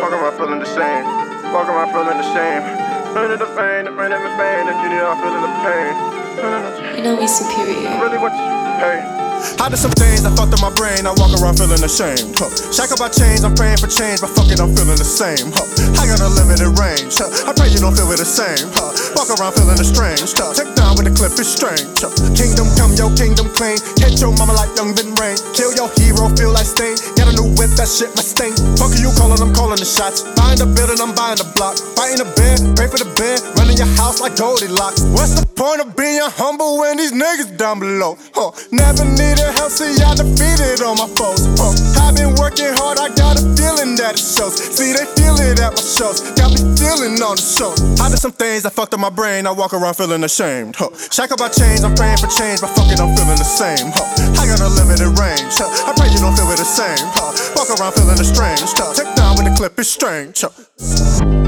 Walk around feeling the same. Walk around feeling the same. Feeling the pain, the pain, the pain. If you need all feeling the pain. You know we superior. Really what you, hey. I did some things I thought to my brain, I walk around feeling ashamed. Shack up my chains, I'm praying for change, but fuck it, I'm feeling the same. I got a limited range, I pray you don't feel it the same. Walk around feeling strange, check down with the clip is strange. Kingdom come, yo, kingdom queen. Hit your mama like young Vin Rain. Kill your hero, feel like Stain. Get a new whip, that shit my stain. Fuck you calling, I'm calling the shots. Buying the building, I'm buying the block. Fighting the bear, pray for the bear. Running your house like Goldilocks. What's the point of being humble when these niggas down below? Never needed help, see I defeated all my foes. I've been working hard, I got a feeling that it shows. See they feel it at my shows, got me feeling on the show. I did some things that fucked up my brain, I walk around feeling ashamed. Shack up my chains, I'm praying for change, but fuck it, I'm feeling the same. I got a limited range, I pray you don't feel it the same. Walk around feeling strange, check down when the clip is strange.